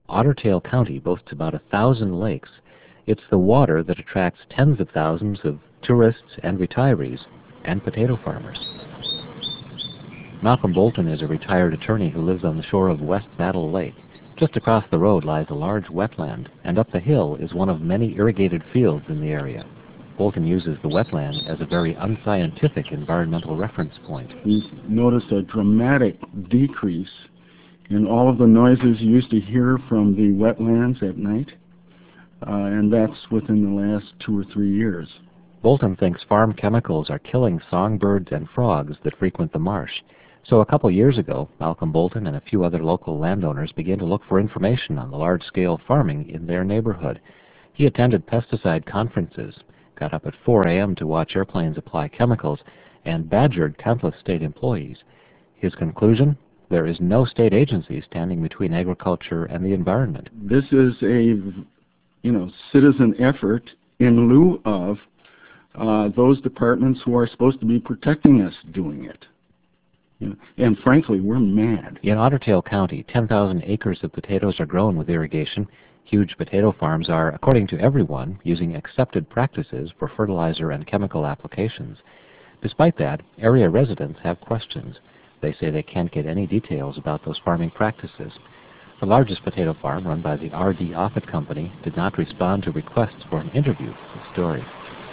Otter Tail County boasts about 1,000 lakes. It's the water that attracts tens of thousands of tourists and retirees and potato farmers. Malcolm Bolton is a retired attorney who lives on the shore of West Battle Lake. Just across the road lies a large wetland, and up the hill is one of many irrigated fields in the area. Bolton uses the wetland as a very unscientific environmental reference point. We've noticed a dramatic decrease in all of the noises you used to hear from the wetlands at night, and that's within the last 2 or 3 years. Bolton thinks farm chemicals are killing songbirds and frogs that frequent the marsh. So a couple years ago, Malcolm Bolton and a few other local landowners began to look for information on the large-scale farming in their neighborhood. He attended pesticide conferences, got up at 4 a.m. to watch airplanes apply chemicals, and badgered countless state employees. His conclusion? There is no state agency standing between agriculture and the environment. This is a, citizen effort in lieu of those departments who are supposed to be protecting us doing it. And frankly, we're mad. In Otter Tail County, 10,000 acres of potatoes are grown with irrigation. Huge potato farms are, according to everyone, using accepted practices for fertilizer and chemical applications. Despite that, area residents have questions. They say they can't get any details about those farming practices. The largest potato farm, run by the R.D. Offutt Company, did not respond to requests for an interview for the story.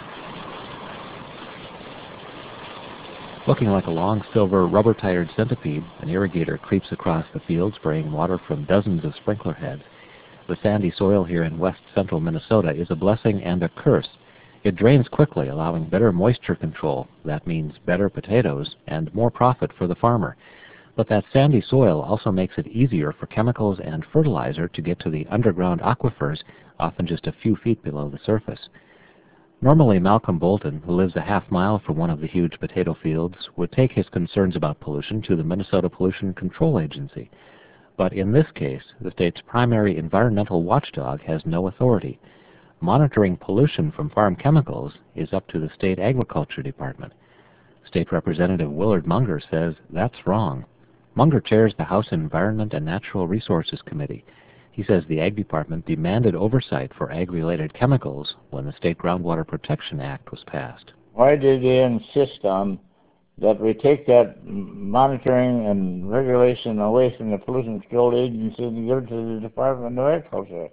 Looking like a long silver rubber-tired centipede, an irrigator creeps across the field, spraying water from dozens of sprinkler heads. The sandy soil here in west-central Minnesota is a blessing and a curse. It drains quickly, allowing better moisture control. That means better potatoes and more profit for the farmer. But that sandy soil also makes it easier for chemicals and fertilizer to get to the underground aquifers, often just a few feet below the surface. Normally, Malcolm Bolton, who lives a half-mile from one of the huge potato fields, would take his concerns about pollution to the Minnesota Pollution Control Agency. But in this case, the state's primary environmental watchdog has no authority. Monitoring pollution from farm chemicals is up to the state agriculture department. State Representative Willard Munger says that's wrong. Munger chairs the House Environment and Natural Resources Committee. He says the Ag Department demanded oversight for ag-related chemicals when the State Groundwater Protection Act was passed. Why did they insist on that we take that monitoring and regulation away from the Pollution Control Agency and give it to the Department of Agriculture?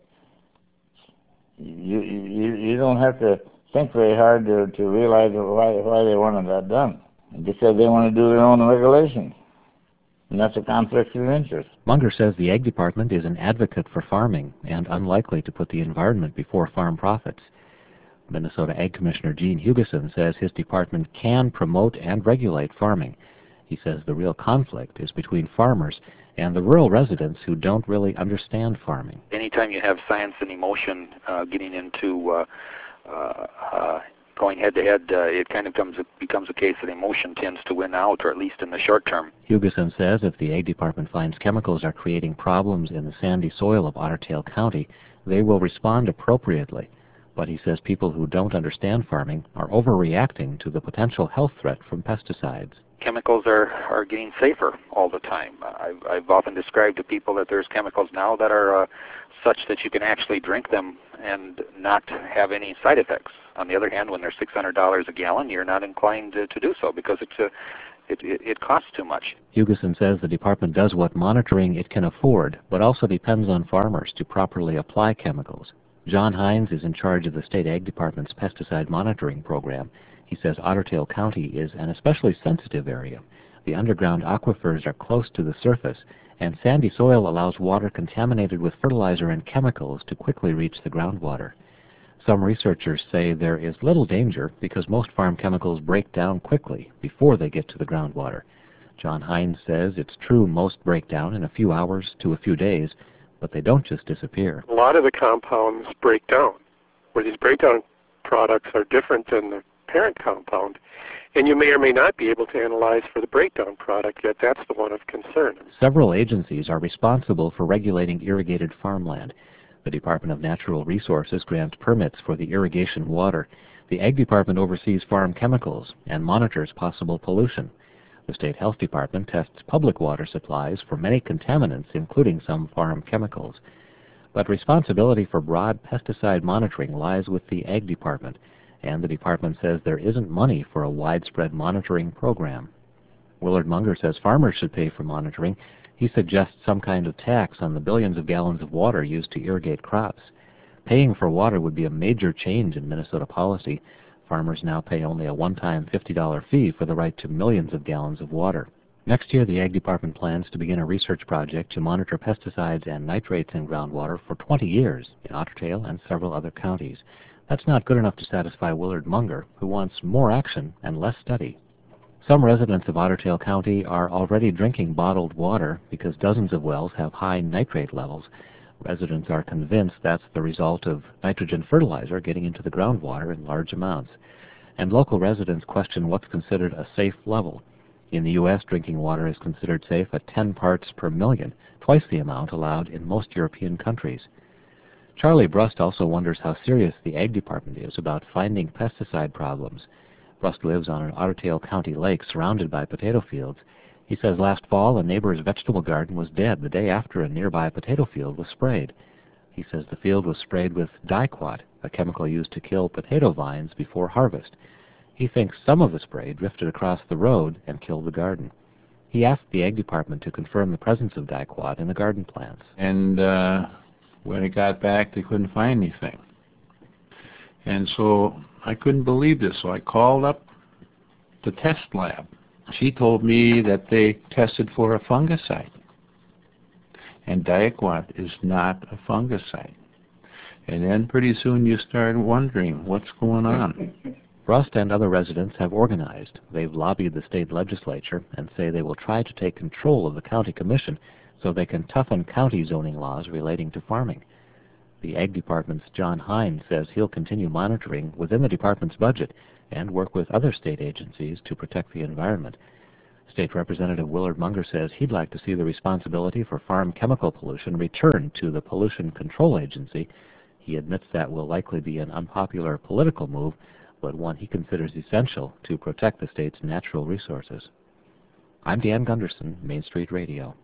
You don't have to think very hard to realize why they wanted that done. Because they want to do their own regulation. And that's a conflict of interest. Munger says the Ag Department is an advocate for farming and unlikely to put the environment before farm profits. Minnesota Ag Commissioner Gene Hugeson says his department can promote and regulate farming. He says the real conflict is between farmers and the rural residents who don't really understand farming. Anytime you have science and emotion getting into going head-to-head, it kind of becomes a case that emotion tends to win out, or at least in the short term. Hugeson says if the Ag Department finds chemicals are creating problems in the sandy soil of Otter Tail County, they will respond appropriately. But he says people who don't understand farming are overreacting to the potential health threat from pesticides. Chemicals are getting safer all the time. I've often described to people that there's chemicals now that are such that you can actually drink them and not have any side effects. On the other hand, when they're $600 a gallon, you're not inclined to do so because it costs too much. Hugeson says the department does what monitoring it can afford, but also depends on farmers to properly apply chemicals. John Hines is in charge of the State Ag Department's pesticide monitoring program. He says Otter Tail County is an especially sensitive area. The underground aquifers are close to the surface, and sandy soil allows water contaminated with fertilizer and chemicals to quickly reach the groundwater. Some researchers say there is little danger because most farm chemicals break down quickly before they get to the groundwater. John Hines says it's true most break down in a few hours to a few days, but they don't just disappear. A lot of the compounds break down, where these breakdown products are different than the parent compound, and you may or may not be able to analyze for the breakdown product, yet that's the one of concern. Several agencies are responsible for regulating irrigated farmland. The Department of Natural Resources grants permits for the irrigation water. The Ag Department oversees farm chemicals and monitors possible pollution. The State Health Department tests public water supplies for many contaminants, including some farm chemicals. But responsibility for broad pesticide monitoring lies with the Ag Department, and the department says there isn't money for a widespread monitoring program. Willard Munger says farmers should pay for monitoring. He suggests some kind of tax on the billions of gallons of water used to irrigate crops. Paying for water would be a major change in Minnesota policy. Farmers now pay only a one-time $50 fee for the right to millions of gallons of water. Next year, the Ag Department plans to begin a research project to monitor pesticides and nitrates in groundwater for 20 years in Otter Tail and several other counties. That's not good enough to satisfy Willard Munger, who wants more action and less study. Some residents of Otter Tail County are already drinking bottled water because dozens of wells have high nitrate levels. Residents are convinced that's the result of nitrogen fertilizer getting into the groundwater in large amounts. And local residents question what's considered a safe level. In the U.S., drinking water is considered safe at 10 parts per million, twice the amount allowed in most European countries. Charlie Brust also wonders how serious the Ag Department is about finding pesticide problems. Brust lives on an Otter Tail County lake surrounded by potato fields. He says last fall a neighbor's vegetable garden was dead the day after a nearby potato field was sprayed. He says the field was sprayed with Diquat, a chemical used to kill potato vines before harvest. He thinks some of the spray drifted across the road and killed the garden. He asked the Ag Department to confirm the presence of Diquat in the garden plants. And when it got back, they couldn't find anything. And so I couldn't believe this, so I called up the test lab. She told me that they tested for a fungicide. And Diquat is not a fungicide. And then pretty soon you start wondering what's going on. Brust and other residents have organized. They've lobbied the state legislature and say they will try to take control of the county commission so they can toughen county zoning laws relating to farming. The Ag Department's John Hines says he'll continue monitoring within the department's budget and work with other state agencies to protect the environment. State Representative Willard Munger says he'd like to see the responsibility for farm chemical pollution returned to the Pollution Control Agency. He admits that will likely be an unpopular political move, but one he considers essential to protect the state's natural resources. I'm Dan Gunderson, Main Street Radio.